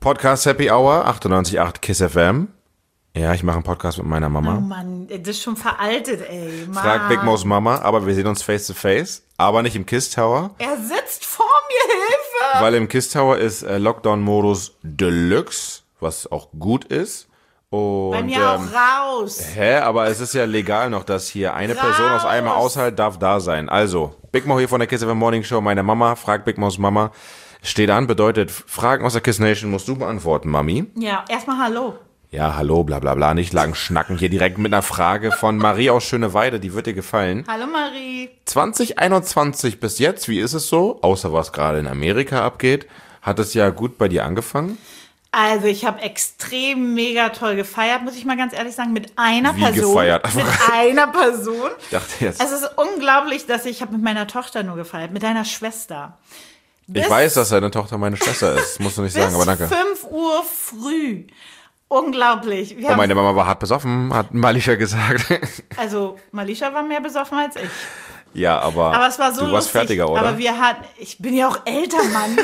Podcast Happy Hour, 98.8 KISS FM. Ja, ich mache einen Podcast mit meiner Mama. Oh Mann, das ist schon veraltet, ey. Mann. Frag Big Mo's Mama, aber wir sehen uns face to face. Aber nicht im KISS Tower. Er sitzt vor mir, Hilfe! Weil im KISS Tower ist Lockdown-Modus Deluxe, was auch gut ist. Und, bei mir auch raus. Aber es ist ja legal noch, dass hier eine Person aus einem Haushalt darf da sein. Also, Big Mo hier von der KISS FM Morning Show, meine Mama, fragt Big Mo's Mama. Steht an, bedeutet, Fragen aus der KISS Nation musst du beantworten, Mami. Ja, erstmal Hallo. Ja, hallo, bla bla bla, nicht lang schnacken. Hier direkt mit einer Frage von Marie aus Schöneweide, die wird dir gefallen. Hallo Marie. 2021 bis jetzt, wie ist es so? Außer was gerade in Amerika abgeht. Hat es ja gut bei dir angefangen? Also ich habe extrem mega toll gefeiert, muss ich mal ganz ehrlich sagen, mit einer Person. Gefeiert? Mit einer Person. Ich dachte jetzt. Es ist unglaublich, dass ich habe mit meiner Tochter nur gefeiert, mit deiner Schwester. Ich weiß, dass deine Tochter meine Schwester ist, musst du nicht sagen, aber danke. 5 Uhr früh. Unglaublich. Oh, meine Mama war hart besoffen, hat Malisha gesagt. Also Malisha war mehr besoffen als ich. Ja, aber es war so du warst lustig. fertiger, oder? Aber ich bin ja auch älter, Mann.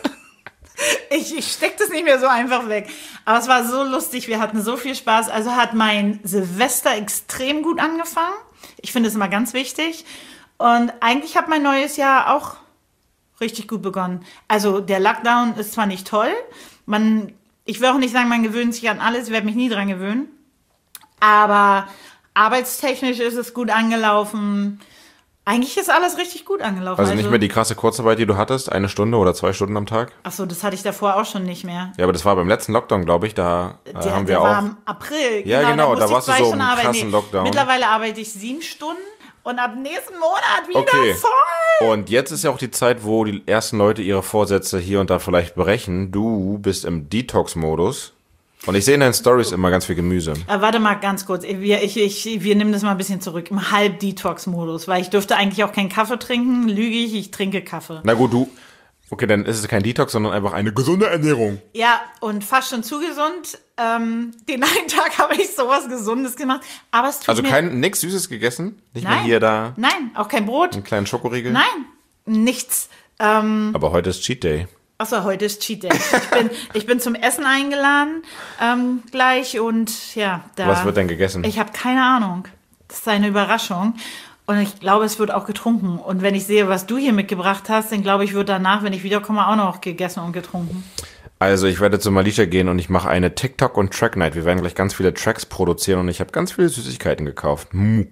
Ich steck das nicht mehr so einfach weg. Aber es war so lustig, wir hatten so viel Spaß. Also hat mein Silvester extrem gut angefangen. Ich finde es immer ganz wichtig. Und eigentlich hat mein neues Jahr auch richtig gut begonnen. Also der Lockdown ist zwar nicht toll, ich will auch nicht sagen, man gewöhnt sich an alles, ich werde mich nie dran gewöhnen, aber arbeitstechnisch ist es gut angelaufen. Eigentlich ist alles richtig gut angelaufen. Also nicht mehr die krasse Kurzarbeit, die du hattest, 1 Stunde oder 2 Stunden am Tag? Ach so, das hatte ich davor auch schon nicht mehr. Ja, aber das war beim letzten Lockdown, glaube ich, da haben wir der auch... war im April. Ja, genau, da warst du so im krassen arbeiten. Lockdown. Mittlerweile arbeite ich 7 Stunden und ab nächsten Monat wieder voll. Und jetzt ist ja auch die Zeit, wo die ersten Leute ihre Vorsätze hier und da vielleicht brechen. Du bist im Detox-Modus. Und ich sehe in deinen Stories immer ganz viel Gemüse. Warte mal ganz kurz. Wir nehmen das mal ein bisschen zurück. Im Halb-Detox-Modus. Weil ich dürfte eigentlich auch keinen Kaffee trinken. Lüge ich trinke Kaffee. Na gut, okay, dann ist es kein Detox, sondern einfach eine gesunde Ernährung. Ja, und fast schon zu gesund. Den einen Tag habe ich sowas Gesundes gemacht. Aber es tut mir... Nichts Süßes gegessen? Nicht Nein, mehr hier, da? Nein, auch kein Brot. Einen kleinen Schokoriegel? Nein, nichts. Aber heute ist Cheat Day. Achso, heute ist Cheat Day. Ich bin zum Essen eingeladen gleich und ja. Was wird denn gegessen? Ich habe keine Ahnung. Das ist eine Überraschung. Und ich glaube, es wird auch getrunken. Und wenn ich sehe, was du hier mitgebracht hast, dann glaube ich, wird danach, wenn ich wiederkomme, auch noch gegessen und getrunken. Also ich werde zu Malisha gehen und ich mache eine TikTok- und Track-Night. Wir werden gleich ganz viele Tracks produzieren und ich habe ganz viele Süßigkeiten gekauft.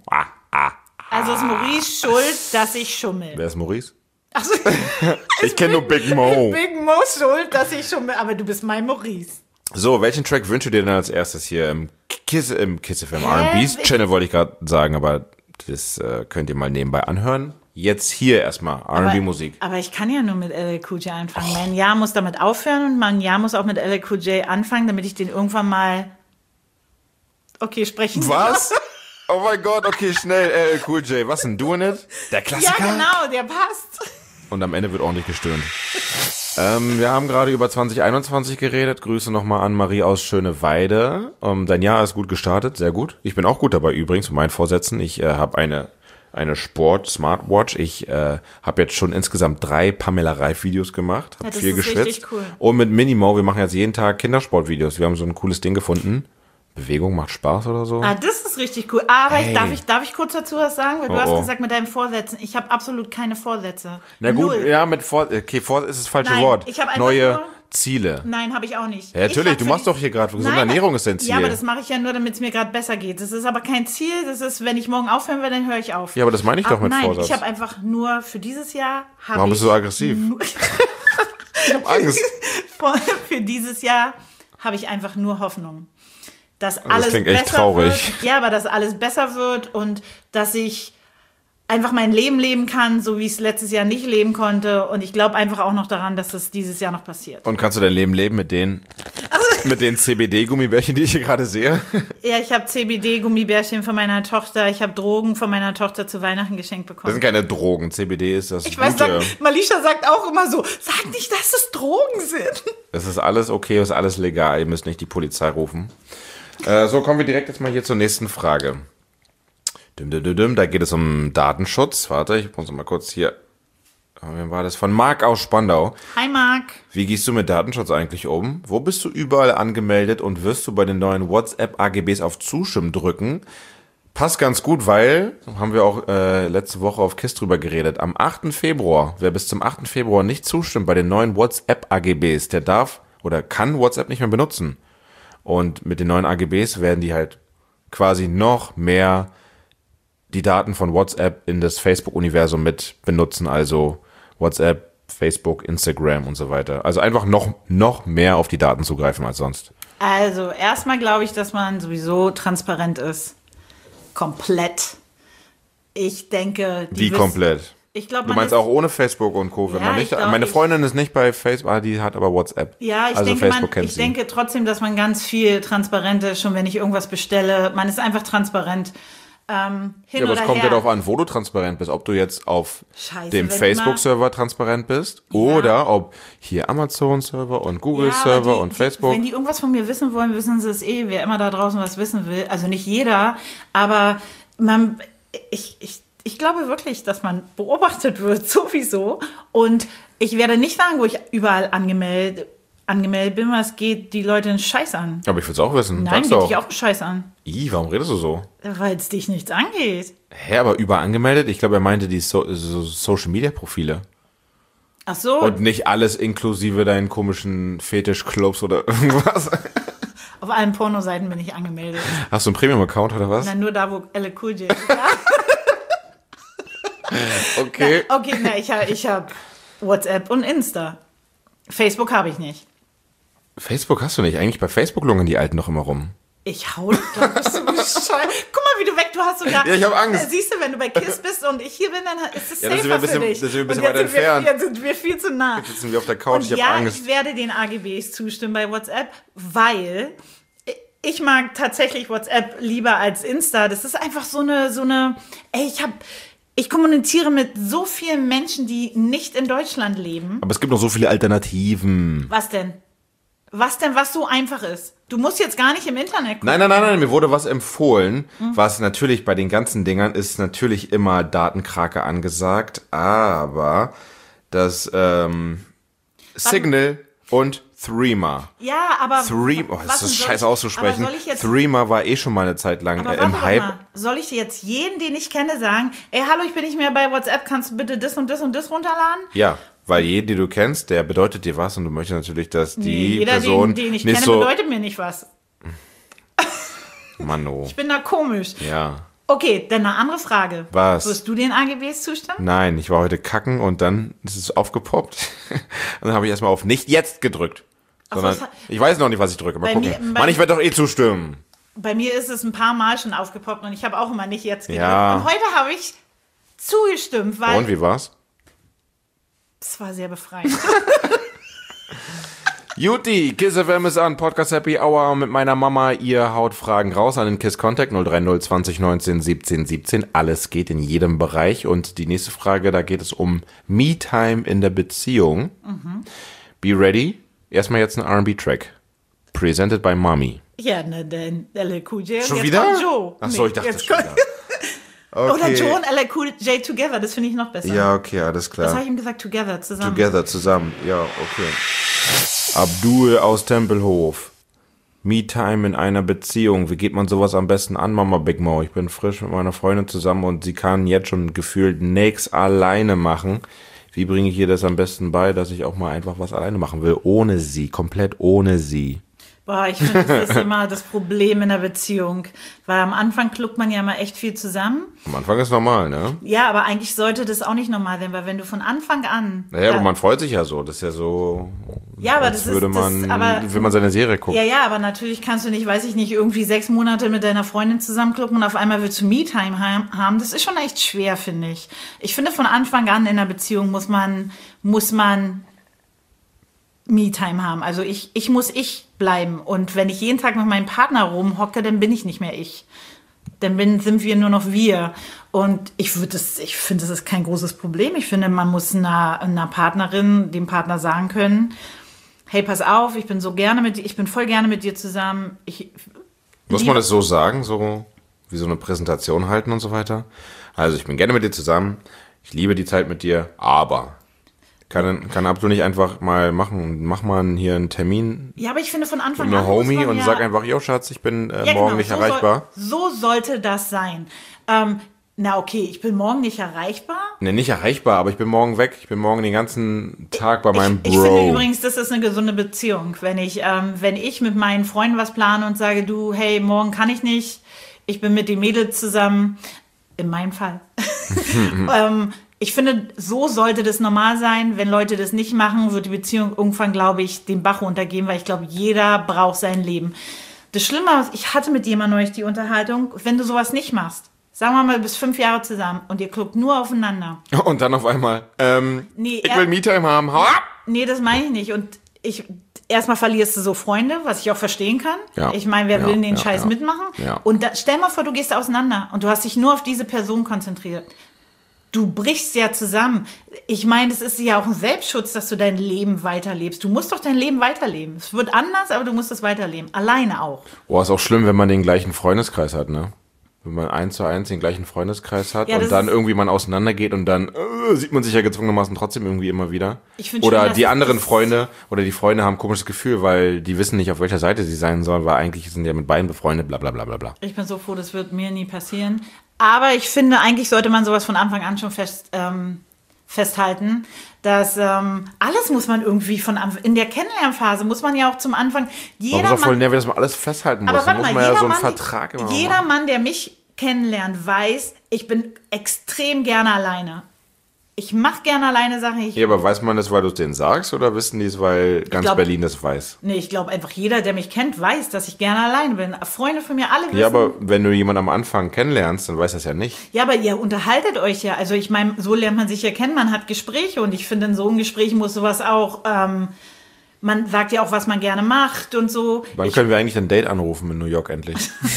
Also ist Maurice schuld, dass ich schummel. Wer ist Maurice? Achso, ich kenne nur Big Mo. Big Mo schuld, dass ich schummel. Aber du bist mein Maurice. So, welchen Track wünschst du dir denn als erstes hier im KISS FM R&B Channel, wollte ich gerade sagen, aber das könnt ihr mal nebenbei anhören. Jetzt hier erstmal R&B-Musik. Aber ich kann ja nur mit LL Cool J anfangen. Mein Jahr muss damit aufhören und mein Jahr muss auch mit LL Cool J anfangen, damit ich den irgendwann mal... Okay, sprechen. Was? Oh mein Gott, okay, schnell, LL Cool J. Was denn, Doing It? Der Klassiker? Ja, genau, der passt. Und am Ende wird ordentlich gestöhnt. Wir haben gerade über 2021 geredet. Grüße nochmal an Marie aus Schöneweide. Dein Jahr ist gut gestartet, sehr gut. Ich bin auch gut dabei übrigens mit meinen Vorsätzen. Ich habe eine Sport-Smartwatch. Ich habe jetzt schon insgesamt 3 Pamela Reif-Videos gemacht. Habe viel geschwitzt. Richtig cool. Und mit Minimo, wir machen jetzt jeden Tag Kindersportvideos. Wir haben so ein cooles Ding gefunden. Bewegung macht Spaß oder so. Ah, das ist richtig cool. Aber Hey. Darf ich kurz dazu was sagen? Weil du hast gesagt mit deinen Vorsätzen. Ich habe absolut keine Vorsätze. Na gut, 0. ja, mit Vor ist das falsche Nein, Wort. ich habe einfach Neue nur- Ziele. Nein, habe ich auch nicht. Ja, natürlich, Ich du hab machst für doch hier gerade, gesunde Nein, Ernährung ist dein Ziel. Ja, aber das mache ich ja nur, damit es mir gerade besser geht. Das ist aber kein Ziel. Das ist, wenn ich morgen aufhören will, dann höre ich auf. Ja, aber das meine ich doch mit Nein, Vorsatz. ich habe einfach nur für dieses Jahr... Warum bist du so aggressiv? Ich hab Angst. Für dieses Jahr habe ich einfach nur Hoffnung. Dass Das alles klingt echt besser traurig. wird. Ja, aber dass alles besser wird und dass ich einfach mein Leben leben kann, so wie ich es letztes Jahr nicht leben konnte. Und ich glaube einfach auch noch daran, dass das dieses Jahr noch passiert. Und kannst du dein Leben leben mit den CBD-Gummibärchen, die ich hier gerade sehe? Ja, ich habe CBD-Gummibärchen von meiner Tochter. Ich habe Drogen von meiner Tochter zu Weihnachten geschenkt Das bekommen. sind keine Drogen. CBD ist das Ich weiß, Gute. Malisha sagt auch immer so, sag nicht, dass es Drogen sind. Es ist alles okay, es ist alles legal. Ihr müsst nicht die Polizei rufen. So, kommen wir direkt jetzt mal hier zur nächsten Frage. Da geht es um Datenschutz. Warte, ich muss mal kurz hier Wer war das? Von Marc aus Spandau. Hi Marc. Wie gehst du mit Datenschutz eigentlich um? Wo bist du überall angemeldet und wirst du bei den neuen WhatsApp-AGBs auf Zustimmen drücken? Passt ganz gut, weil, haben wir auch letzte Woche auf KISS drüber geredet, am 8. Februar, wer bis zum 8. Februar nicht zustimmt bei den neuen WhatsApp-AGBs, der darf oder kann WhatsApp nicht mehr benutzen. Und mit den neuen AGBs werden die halt quasi noch mehr die Daten von WhatsApp in das Facebook-Universum mit benutzen, also WhatsApp, Facebook, Instagram und so weiter. Also einfach noch mehr auf die Daten zugreifen als sonst. Also erstmal glaube ich, dass man sowieso transparent ist. Komplett. Ich denke... Wie komplett? Ich glaub, du meinst auch ohne Facebook und Co. Wenn man nicht, meine Freundin ist nicht bei Facebook, die hat aber WhatsApp. Ja, ich denke trotzdem, dass man ganz viel transparent ist, schon wenn ich irgendwas bestelle. Man ist einfach transparent. Aber es kommt ja darauf an, wo du transparent bist. Ob du jetzt auf dem Facebook-Server transparent bist oder ob hier Amazon-Server und Google-Server und Facebook. Wenn die irgendwas von mir wissen wollen, wissen sie es eh. Wer immer da draußen was wissen will. Also nicht jeder, aber ich glaube wirklich, dass man beobachtet wird, sowieso. Und ich werde nicht sagen, wo ich überall angemeldet bin, weil es geht die Leute einen Scheiß an. Aber ich will es auch wissen. Nein, geht dich auch einen Scheiß an. Warum redest du so? Weil es dich nichts angeht. Hä, aber überall angemeldet? Ich glaube, er meinte die Social-Media-Profile. Ach so. Und nicht alles inklusive deinen komischen Fetisch-Clubs oder irgendwas. Auf allen Pornoseiten bin ich angemeldet. Hast du einen Premium-Account oder was? Nein, nur da, wo LL Cool J ist. Okay. Ich habe WhatsApp und Insta. Facebook habe ich nicht. Facebook hast du nicht. Eigentlich bei Facebook lungern die Alten noch immer rum. Ich hau dich, glaub ich, so bescheuert. Guck mal, wie du weg, du hast sogar... Ja, ich habe Angst. Siehst du, wenn du bei KISS bist und ich hier bin, dann ist es safer für dich. Das sind wir ein bisschen weiter entfernt. Jetzt sind wir viel zu nah. Jetzt sitzen wir auf der Couch, und ich habe Angst. Ich werde den AGBs zustimmen bei WhatsApp, weil ich mag tatsächlich WhatsApp lieber als Insta. Das ist einfach so eine ich kommuniziere mit so vielen Menschen, die nicht in Deutschland leben. Aber es gibt noch so viele Alternativen. Was denn? Was so einfach ist? Du musst jetzt gar nicht im Internet gucken. Nein, mir wurde was empfohlen, was natürlich bei den ganzen Dingern ist natürlich immer Datenkrake angesagt, aber das Signal und Threema. Ja, aber... Threema, das ist scheiße auszusprechen. Threema war eh schon mal eine Zeit lang im Hype. Mal. Soll ich dir jetzt jeden, den ich kenne, sagen, ey, hallo, ich bin nicht mehr bei WhatsApp, kannst du bitte das und das und das runterladen? Ja, weil jeden, den du kennst, der bedeutet dir was und du möchtest natürlich, dass die Person den ich nicht kenne, so... bedeutet mir nicht was. Manno. Ich bin da komisch. Ja. Okay, dann eine andere Frage. Was? Wirst du den AGBs zustimmen? Nein, ich war heute kacken und dann ist es aufgepoppt. Und dann habe ich erstmal auf Nicht jetzt gedrückt. Sondern ich weiß noch nicht, was ich drücke. Mal gucken. Mann, ich werde doch eh zustimmen. Bei mir ist es ein paar Mal schon aufgepoppt und ich habe auch immer Nicht jetzt gedrückt. Ja. Und heute habe ich zugestimmt, weil... Und wie war's? Es war sehr befreiend. Juti, KISS FM ist an, Podcast Happy Hour mit meiner Mama. Ihr haut Fragen raus an den KISS Contact 030 20 19 17 17. Alles geht in jedem Bereich. Und die nächste Frage, da geht es um Me-Time in der Beziehung. Be ready. Erstmal jetzt ein R&B-Track. Presented by Mommy. Ja, ne, denn LL Cool J. Schon jetzt wieder? kommt Joe. Achso, ich dachte jetzt schon wieder. Okay. Oder Joe und LL Cool J together, das finde ich noch besser. Ja, okay, alles klar. Was habe ich ihm gesagt? Together, zusammen. Together, zusammen. Ja, okay. Abdul aus Tempelhof. Me-Time in einer Beziehung. Wie geht man sowas am besten an, Mama Big Mo? Ich bin frisch mit meiner Freundin zusammen und sie kann jetzt schon gefühlt nichts alleine machen. Wie bringe ich ihr das am besten bei, dass ich auch mal einfach was alleine machen will? Ohne sie, komplett ohne sie. Boah, ich finde, das ist immer das Problem in der Beziehung. Weil am Anfang kluckt man ja immer echt viel zusammen. Am Anfang ist normal, ne? Ja, aber eigentlich sollte das auch nicht normal sein, weil wenn du von Anfang an... Naja, aber man freut sich ja so. Das ist ja so... Ja, aber als das würde ist... will man seine Serie gucken. Ja, aber natürlich kannst du nicht, weiß ich nicht, irgendwie 6 Monate mit deiner Freundin zusammenklucken und auf einmal willst du Me-Time haben. Das ist schon echt schwer, finde ich. Ich finde, von Anfang an in einer Beziehung muss man Me-Time haben. Also ich muss ich bleiben. Und wenn ich jeden Tag mit meinem Partner rumhocke, dann bin ich nicht mehr ich. Dann sind wir nur noch wir. Und ich finde, das ist kein großes Problem. Ich finde, man muss einer Partnerin, dem Partner sagen können, hey, pass auf, ich bin voll gerne mit dir zusammen. Muss man das so sagen, so wie so eine Präsentation halten und so weiter? Also ich bin gerne mit dir zusammen, ich liebe die Zeit mit dir, aber Kann Abdul nicht einfach mal machen, mach mal hier einen Termin Ja, aber ich finde von Anfang mit an einer Homie muss man und ja, sag einfach, yo Schatz, ich bin ja, morgen genau, nicht erreichbar. So sollte das sein. Na okay, ich bin morgen nicht erreichbar. Ne, nicht erreichbar, aber ich bin morgen weg. Ich bin morgen den ganzen Tag bei meinem Ich finde Bro. übrigens, das ist eine gesunde Beziehung. Wenn ich mit meinen Freunden was plane und sage, du, hey, morgen kann ich nicht, ich bin mit den Mädels zusammen, in meinem Fall. Ich finde, so sollte das normal sein. Wenn Leute das nicht machen, wird die Beziehung irgendwann, glaube ich, den Bach runtergehen, weil ich glaube, jeder braucht sein Leben. Das Schlimme ist, ich hatte mit jemandem neulich die Unterhaltung, wenn du sowas nicht machst, sagen wir mal, du bist 5 Jahre zusammen und ihr guckt nur aufeinander. Und dann auf einmal, Nee, ich will Me-Time haben, hau ab! Nee, das meine ich nicht. Und erstmal verlierst du so Freunde, was ich auch verstehen kann. Ja. Ich meine, wer will den Scheiß mitmachen? Ja. Und stell mal vor, du gehst auseinander und du hast dich nur auf diese Person konzentriert. Du brichst ja zusammen. Ich meine, es ist ja auch ein Selbstschutz, dass du dein Leben weiterlebst. Du musst doch dein Leben weiterleben. Es wird anders, aber du musst es weiterleben. Alleine auch. Boah, ist auch schlimm, wenn man den gleichen Freundeskreis hat, ne? Wenn man 1:1 den gleichen Freundeskreis hat Ja, und das dann ist- irgendwie man auseinandergeht und dann sieht man sich ja gezwungenermaßen trotzdem irgendwie immer wieder. Ich find Oder schon, dass die das- anderen Freunde oder die Freunde haben ein komisches Gefühl, weil die wissen nicht, auf welcher Seite sie sein sollen, weil eigentlich sind die ja mit beiden befreundet, bla bla bla bla bla. Ich bin so froh, das wird mir nie passieren. Aber ich finde, eigentlich sollte man sowas von Anfang an schon festhalten, dass alles muss man irgendwie in der Kennenlernphase muss man ja auch zum Anfang, Warum ist doch voll nervig, dass man alles festhalten muss? aber Da warte muss mal, man ja so einen Vertrag immer jeder machen. Mann, der mich kennenlernt, weiß, ich bin extrem gerne alleine. Ich mache gerne alleine Sachen. Ja, aber weiß man das, weil du es denen sagst oder wissen die es, weil ganz glaub- Berlin das weiß? Nee, ich glaube einfach, jeder, der mich kennt, weiß, dass ich gerne alleine bin. Freunde von mir, alle wissen. Ja, aber wenn du jemanden am Anfang kennenlernst, dann weiß das ja nicht. Ja, aber ihr unterhaltet euch ja. Also ich meine, so lernt man sich ja kennen, man hat Gespräche und ich finde, in so einem Gespräch muss sowas auch, man sagt ja auch, was man gerne macht und so. Wann können wir eigentlich ein Date anrufen in New York endlich?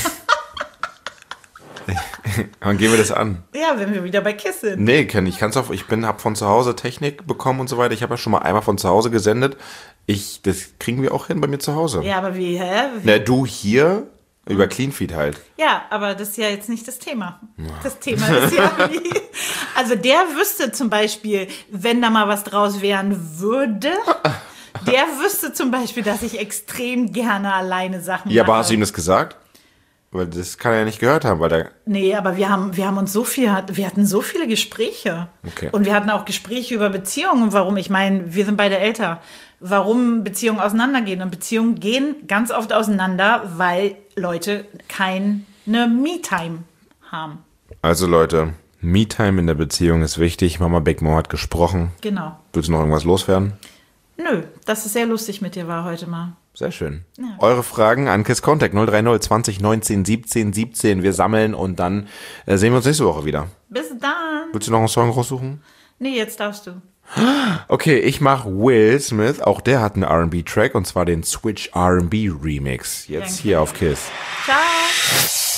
Wann gehen wir das an? Ja, wenn wir wieder bei Kiss sind. Nee, ich kann's auch, hab von zu Hause Technik bekommen und so weiter. Ich habe ja schon mal einmal von zu Hause gesendet. Das kriegen wir auch hin bei mir zu Hause. Ja, aber wie, hä? Na, du hier über Cleanfeed halt. Ja, aber das ist ja jetzt nicht das Thema. Das Thema ist ja wie, also der wüsste zum Beispiel, wenn da mal was draus werden würde, der wüsste zum Beispiel, dass ich extrem gerne alleine Sachen Ja, mache. aber hast du ihm das gesagt? Weil das kann er ja nicht gehört haben, weil der. Nee, aber wir hatten so viele Gespräche. Okay. Und wir hatten auch Gespräche über Beziehungen, warum, ich meine, wir sind beide älter, warum Beziehungen auseinandergehen. Und Beziehungen gehen ganz oft auseinander, weil Leute keine Me-Time haben. Also Leute, Me-Time in der Beziehung ist wichtig. Mama Beckmore hat gesprochen. Genau. Willst du noch irgendwas loswerden? Nö, dass es sehr lustig mit dir war heute mal. Sehr schön. Ja. Eure Fragen an Kiss Contact 030 20 19 17 17. Wir sammeln und dann sehen wir uns nächste Woche wieder. Bis dann. Willst du noch einen Song raussuchen? Nee, jetzt darfst du. Okay, ich mache Will Smith. Auch der hat einen R&B-Track und zwar den Switch R&B Remix. Jetzt Danke. hier auf Kiss. Ciao.